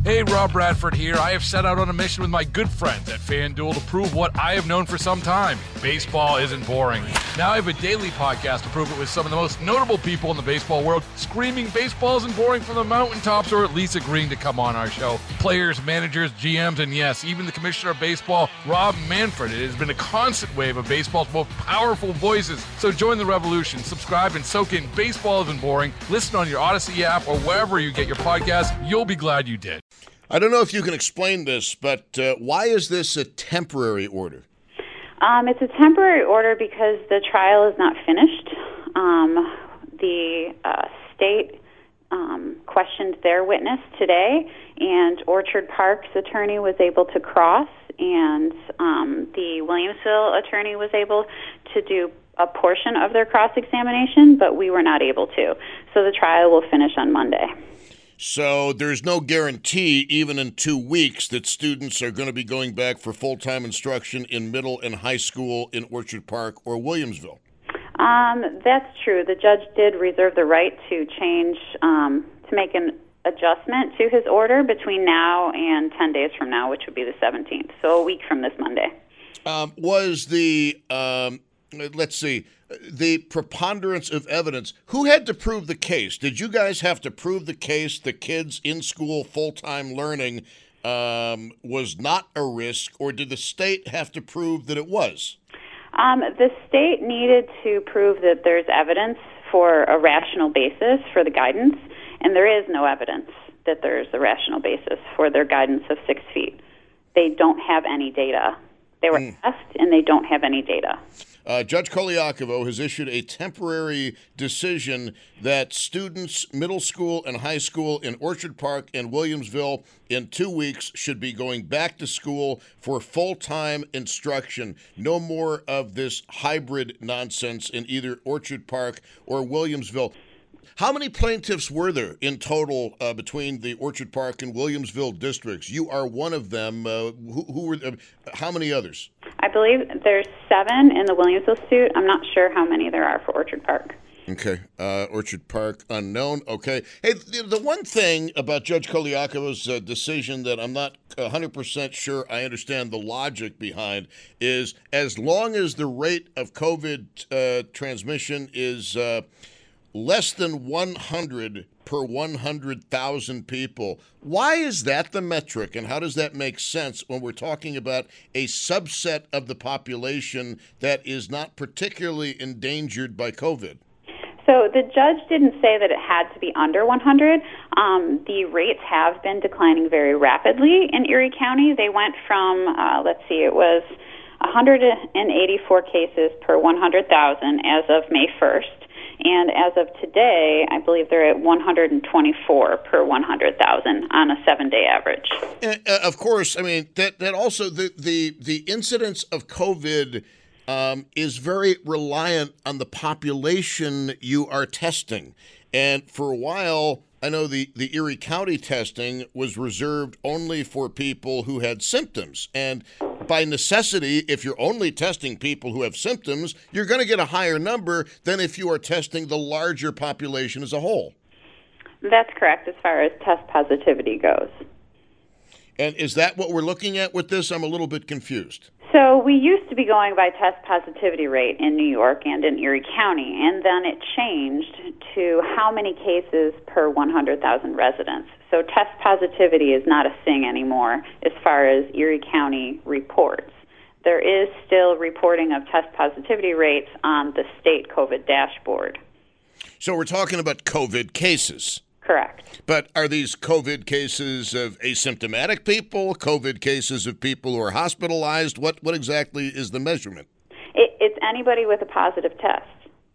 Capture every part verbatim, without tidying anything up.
Hey, Rob Bradford here. I have set out on a mission with my good friends at FanDuel to prove what I have known for some time. Baseball isn't boring. Now I have a daily podcast to prove it with some of the most notable people in the baseball world, screaming baseball isn't boring from the mountaintops, or at least agreeing to come on our show. Players, managers, G Ms, and yes, even the commissioner of baseball, Rob Manfred. It has been a constant wave of baseball's most powerful voices. So join the revolution. Subscribe and soak in Baseball Isn't Boring. Listen on your Odyssey app or wherever you get your podcasts. You'll be glad you did. I don't know if you can explain this, but uh, why is this a temporary order? Um, it's a temporary order because the trial is not finished. Um, the uh, state um, questioned their witness today, and Orchard Park's attorney was able to cross, and um, the Williamsville attorney was able to do a portion of their cross-examination, but we were not able to. So the trial will finish on Monday. So there's no guarantee, even in two weeks, that students are going to be going back for full-time instruction in middle and high school in Orchard Park or Williamsville. Um, that's true. The judge did reserve the right to change, um, to make an adjustment to his order between now and ten days from now, which would be the seventeenth, so a week from this Monday. Um, was the, um, let's see, the preponderance of evidence, who had to prove the case? Did you guys have to prove the case the kids in school full-time learning um, was not a risk, or did the state have to prove that it was? Um, the state needed to prove that there's evidence for a rational basis for the guidance, and there is no evidence that there's a rational basis for their guidance of six feet. They don't have any data. They were mm. asked, and they don't have any data. Uh, Judge Koliakovo has issued a temporary decision that students, middle school and high school in Orchard Park and Williamsville in two weeks should be going back to school for full-time instruction. No more of this hybrid nonsense in either Orchard Park or Williamsville. How many plaintiffs were there in total uh, between the Orchard Park and Williamsville districts? You are one of them. Uh, who, who were? Uh, how many others? I believe there's seven in the Williamsville suit. I'm not sure how many there are for Orchard Park. Okay. Uh, Orchard Park, unknown. Okay. Hey, the, the one thing about Judge Koliakovo's uh, decision that I'm not one hundred percent sure I understand the logic behind is as long as the rate of COVID uh, transmission is uh, less than one hundred per one hundred thousand people. Why is that the metric, and how does that make sense when we're talking about a subset of the population that is not particularly endangered by COVID? So the judge didn't say that it had to be under one hundred. Um, the rates have been declining very rapidly in Erie County. They went from, uh, let's see, it was one hundred eighty-four cases per one hundred thousand as of May first. And as of today, I believe they're at one hundred twenty-four per one hundred thousand on a seven-day average. And, uh, of course, I mean, that, that also the, the, the incidence of COVID um, is very reliant on the population you are testing. And for a while, I know the, the Erie County testing was reserved only for people who had symptoms. And by necessity, if you're only testing people who have symptoms, you're going to get a higher number than if you are testing the larger population as a whole. That's correct as far as test positivity goes. And is that what we're looking at with this? I'm a little bit confused. So we used to be going by test positivity rate in New York and in Erie County, and then it changed to how many cases per one hundred thousand residents. So test positivity is not a thing anymore as far as Erie County reports. There is still reporting of test positivity rates on the state COVID dashboard. So we're talking about COVID cases. Correct. But are these COVID cases of asymptomatic people, COVID cases of people who are hospitalized? What what exactly is the measurement? It, it's anybody with a positive test.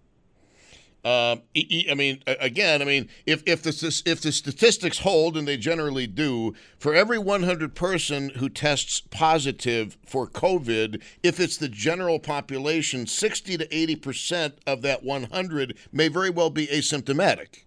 Uh, I mean, again, I mean, if if the if the statistics hold, and they generally do, for every one hundred person who tests positive for COVID, if it's the general population, sixty to eighty percent of that one hundred may very well be asymptomatic.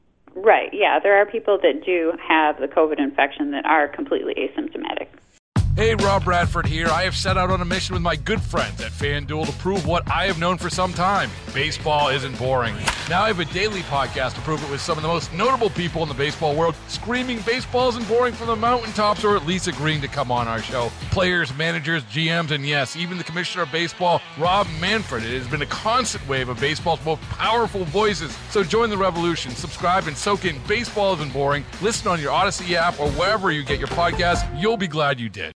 Right, yeah. There are people that do have the COVID infection that are completely asymptomatic. Hey, Rob Bradford here. I have set out on a mission with my good friends at FanDuel to prove what I have known for some time. Baseball isn't boring. Now I have a daily podcast to prove it with some of the most notable people in the baseball world, screaming baseball isn't boring from the mountaintops, or at least agreeing to come on our show. Players, managers, G Ms, and yes, even the commissioner of baseball, Rob Manfred. It has been a constant wave of baseball's most powerful voices. So join the revolution. Subscribe and soak in Baseball Isn't Boring. Listen on your Odyssey app or wherever you get your podcasts. You'll be glad you did.